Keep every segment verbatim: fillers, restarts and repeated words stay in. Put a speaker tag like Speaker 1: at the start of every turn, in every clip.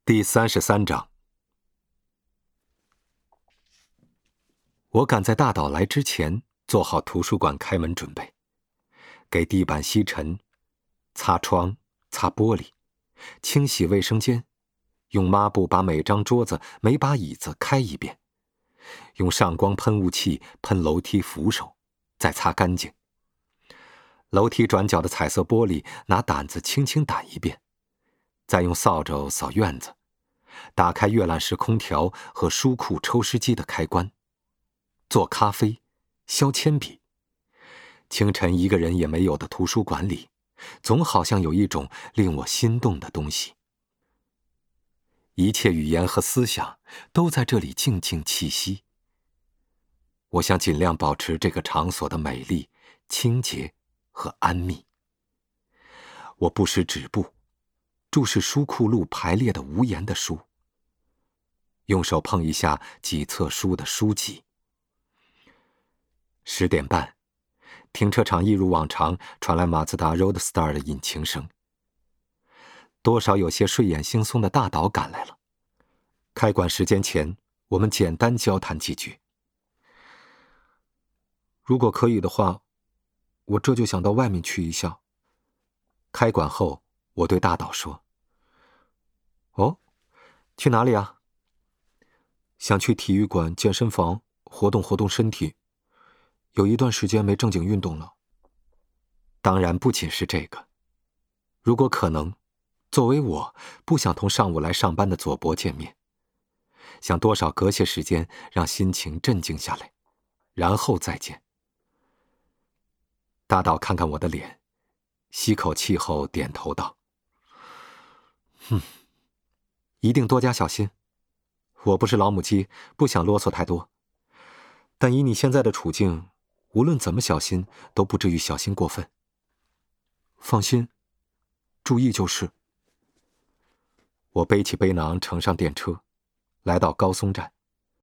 Speaker 1: 第三十三章。我赶在大岛来之前做好图书馆开门准备，给地板吸尘，擦窗，擦玻璃，清洗卫生间，用抹布把每张桌子、每把椅子开一遍，用上光喷雾器喷楼梯扶手，再擦干净。楼梯转角的彩色玻璃拿掸子轻轻掸一遍，再用扫帚扫院子，打开阅览室空调和书库抽湿机的开关，做咖啡，削铅笔。清晨一个人也没有的图书馆里，总好像有一种令我心动的东西。一切语言和思想都在这里静静栖息。我想尽量保持这个场所的美丽、清洁和安谧。我不时止步，注视书库路排列的无言的书，用手碰一下几册书的书籍。十点半，停车场一如往常传来马自达 Roadster 的引擎声。多少有些睡眼惺忪的大岛赶来了。开馆时间前，我们简单交谈几句。如果可以的话，我这就想到外面去一下。开馆后，我对大岛说：哦，去哪里啊？想去体育馆、健身房活动活动身体，有一段时间没正经运动了。当然不仅是这个，如果可能，作为我不想同上午来上班的佐伯见面，想多少隔些时间让心情镇静下来，然后再见。大岛看看我的脸，吸口气后点头道：哼，一定多加小心。我不是老母鸡，不想啰嗦太多，但以你现在的处境，无论怎么小心都不至于小心过分。放心，注意就是。我背起背囊，乘上电车，来到高松站，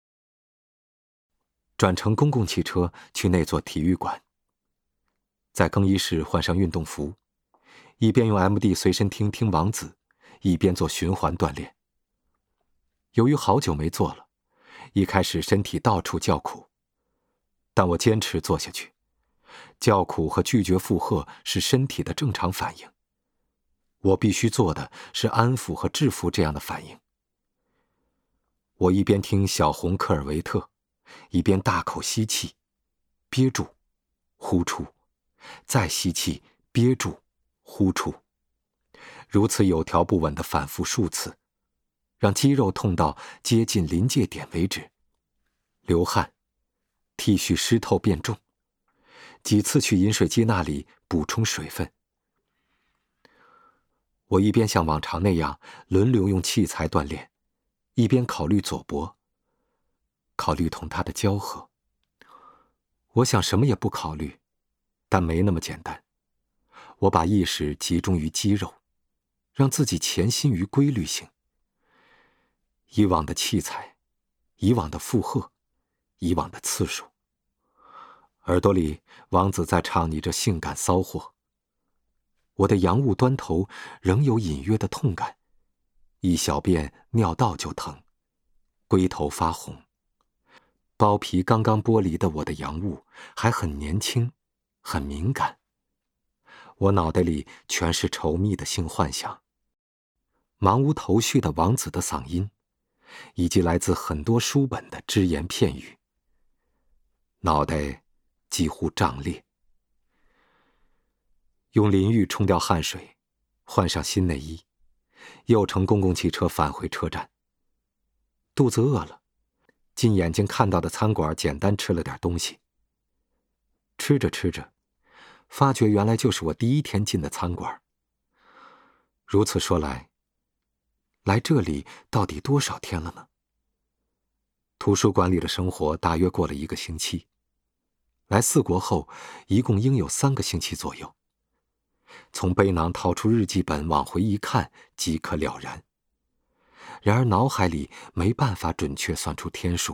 Speaker 1: 转乘公共汽车去那座体育馆。在更衣室换上运动服，一边用 M D 随身听听王子，一边做循环锻炼。由于好久没做了，一开始身体到处叫苦，但我坚持做下去。叫苦和拒绝负荷是身体的正常反应，我必须做的是安抚和制服这样的反应。我一边听小红科尔维特，一边大口吸气，憋住，呼出，再吸气，憋住，呼出，如此有条不紊地反复数次，让肌肉痛到接近临界点为止。流汗，T 恤湿透变重，几次去饮水机那里补充水分。我一边像往常那样轮流用器材锻炼，一边考虑佐伯，考虑同他的交合。我想什么也不考虑，但没那么简单。我把意识集中于肌肉，让自己潜心于规律性。以往的器材，以往的负荷，以往的次数。耳朵里王子在唱你这性感骚货。我的阳物端头仍有隐约的痛感，一小便尿道就疼，龟头发红。包皮刚刚剥离的我的阳物还很年轻，很敏感。我脑袋里全是稠密的性幻想，茫无头绪的王子的嗓音，以及来自很多书本的只言片语。脑袋几乎胀裂。用淋浴冲掉汗水，换上新内衣，又乘公共汽车返回车站。肚子饿了，进眼睛看到的餐馆简单吃了点东西。吃着吃着，发觉原来就是我第一天进的餐馆。如此说来，来这里到底多少天了呢？图书馆里的生活大约过了一个星期，来四国后一共应有三个星期左右。从背囊掏出日记本往回一看即可了然，然而脑海里没办法准确算出天数。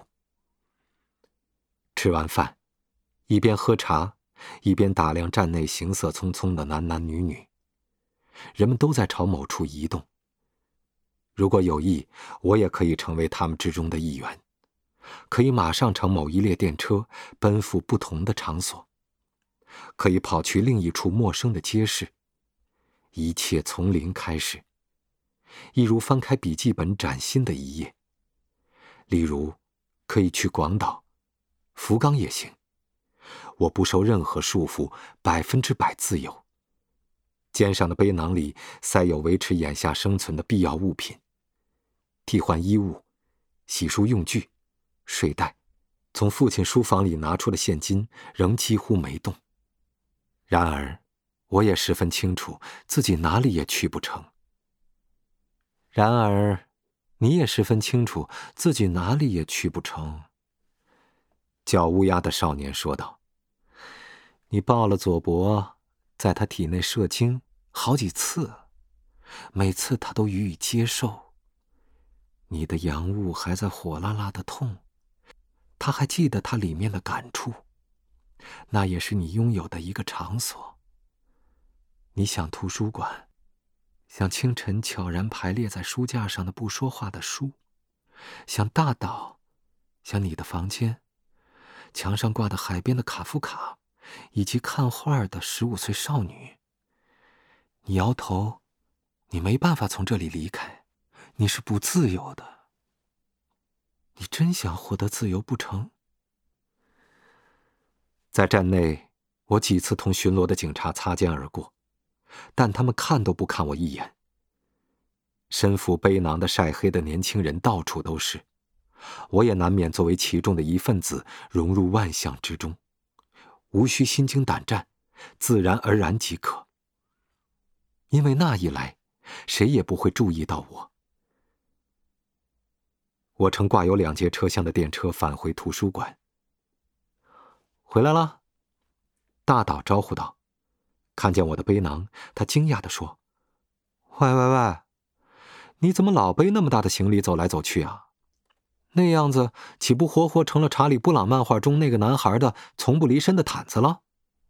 Speaker 1: 吃完饭，一边喝茶，一边打量站内行色匆匆的男男女女，人们都在朝某处移动。 如果有意，我也可以成为他们之中的一员，可以马上乘某一列电车奔赴不同的场所，可以跑去另一处陌生的街市，一切从零开始，一如翻开笔记本崭新的一页。例如，可以去广岛、福冈也行，我不受任何束缚，百分之百自由。肩上的背囊里塞有维持眼下生存的必要物品，替换衣物、洗漱用具、睡袋，从父亲书房里拿出的现金仍几乎没动。然而，我也十分清楚自己哪里也去不成。然而，你也十分清楚自己哪里也去不成。叫乌鸦的少年说道。你抱了佐伯，在他体内射精好几次，每次他都予以接受。你的阳物还在火辣辣的痛，他还记得它里面的感触，那也是你拥有的一个场所。你想图书馆，像清晨悄然排列在书架上的不说话的书，像大岛，像你的房间，墙上挂的海边的卡夫卡，以及看画的十五岁少女。你摇头，你没办法从这里离开，你是不自由的。你真想获得自由不成？在站内，我几次同巡逻的警察擦肩而过，但他们看都不看我一眼。身负背囊的晒黑的年轻人到处都是，我也难免作为其中的一份子融入万象之中，无需心惊胆战，自然而然即可。因为那一来，谁也不会注意到我。我乘挂有两节车厢的电车返回图书馆。回来了，大岛招呼道。看见我的背囊，他惊讶地说：喂喂喂，你怎么老背那么大的行李走来走去啊？那样子岂不活活成了查理布朗漫画中那个男孩的从不离身的毯子了？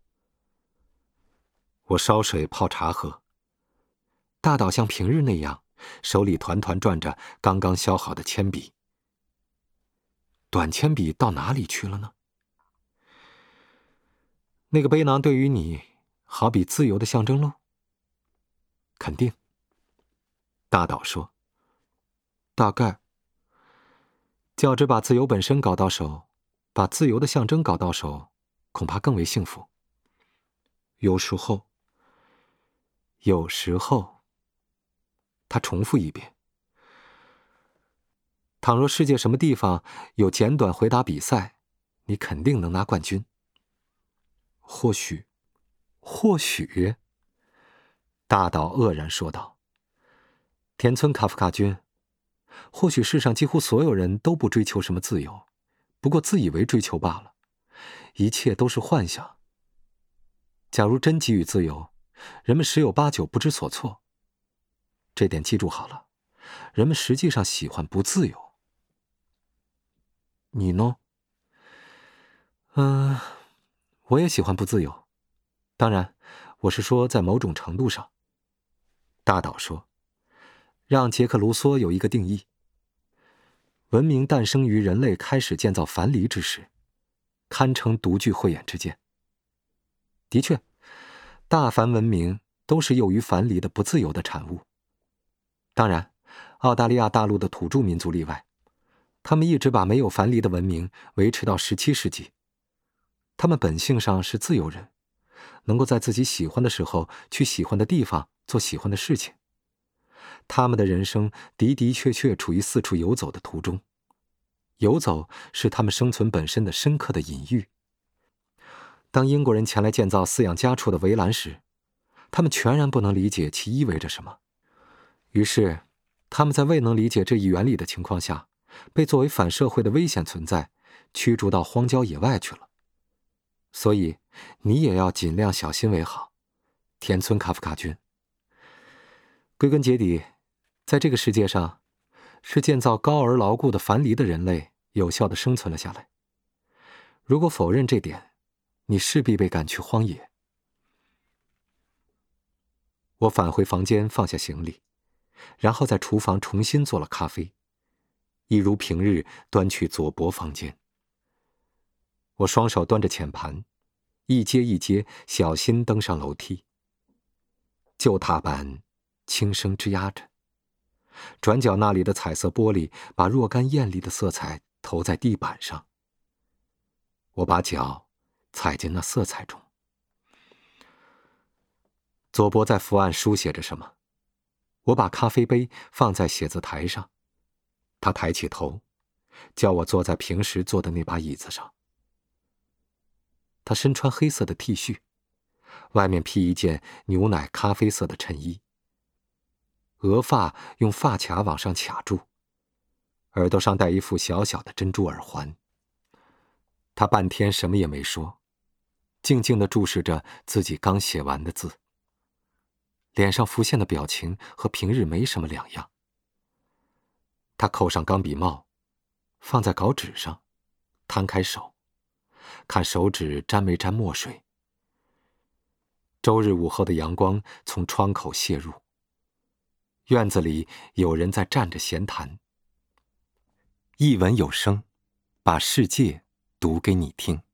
Speaker 1: 我烧水泡茶喝。大岛像平日那样，手里团团转着刚刚削好的铅笔。短铅笔到哪里去了呢？那个背囊对于你，好比自由的象征喽？肯定。大岛说。大概。较之把自由本身搞到手，把自由的象征搞到手，恐怕更为幸福。有时候，有时候，他重复一遍。倘若世界什么地方有简短回答比赛，你肯定能拿冠军。或许，或许，大岛愕然说道。田村卡夫卡君，或许世上几乎所有人都不追求什么自由，不过自以为追求罢了，一切都是幻想。假如真给予自由，人们十有八九不知所措。这点记住好了，人们实际上喜欢不自由。你呢？嗯，我也喜欢不自由。当然，我是说在某种程度上。大岛说，让杰克·卢梭有一个定义。文明诞生于人类开始建造樊篱之时，堪称独具慧眼之见。的确，大凡文明都是囿于樊篱的不自由的产物。当然，澳大利亚大陆的土著民族例外，他们一直把没有樊篱的文明维持到十七世纪。他们本性上是自由人，能够在自己喜欢的时候去喜欢的地方做喜欢的事情。他们的人生的的确确处于四处游走的途中，游走是他们生存本身的深刻的隐喻。当英国人前来建造饲养家畜的围栏时，他们全然不能理解其意味着什么。于是，他们在未能理解这一原理的情况下，被作为反社会的危险存在驱逐到荒郊野外去了。所以，你也要尽量小心为好，田村卡夫卡君。归根结底，在这个世界上，是建造高而牢固的樊篱的人类有效地生存了下来。如果否认这点，你势必被赶去荒野。我返回房间，放下行李， 然后在厨房重新做了咖啡，一如平日端去左伯房间。我双手端着浅盘，一阶一阶小心登上楼梯。旧踏板轻声吱呀着，转角那里的彩色玻璃把若干艳丽的色彩投在地板上。我把脚踩进那色彩中。左伯在伏案书写着什么，我把咖啡杯放在写字台上，他抬起头，叫我坐在平时坐的那把椅子上。他身穿黑色的 T 恤，外面披一件牛奶咖啡色的衬衣，额发用发卡往上卡住，耳朵上戴一副小小的珍珠耳环。他半天什么也没说，静静地注视着自己刚写完的字，脸上浮现的表情和平日没什么两样。他扣上钢笔帽，放在稿纸上，摊开手，看手指沾没沾墨水。周日午后的阳光从窗口泻入，院子里有人在站着闲谈。一文有声，把世界读给你听。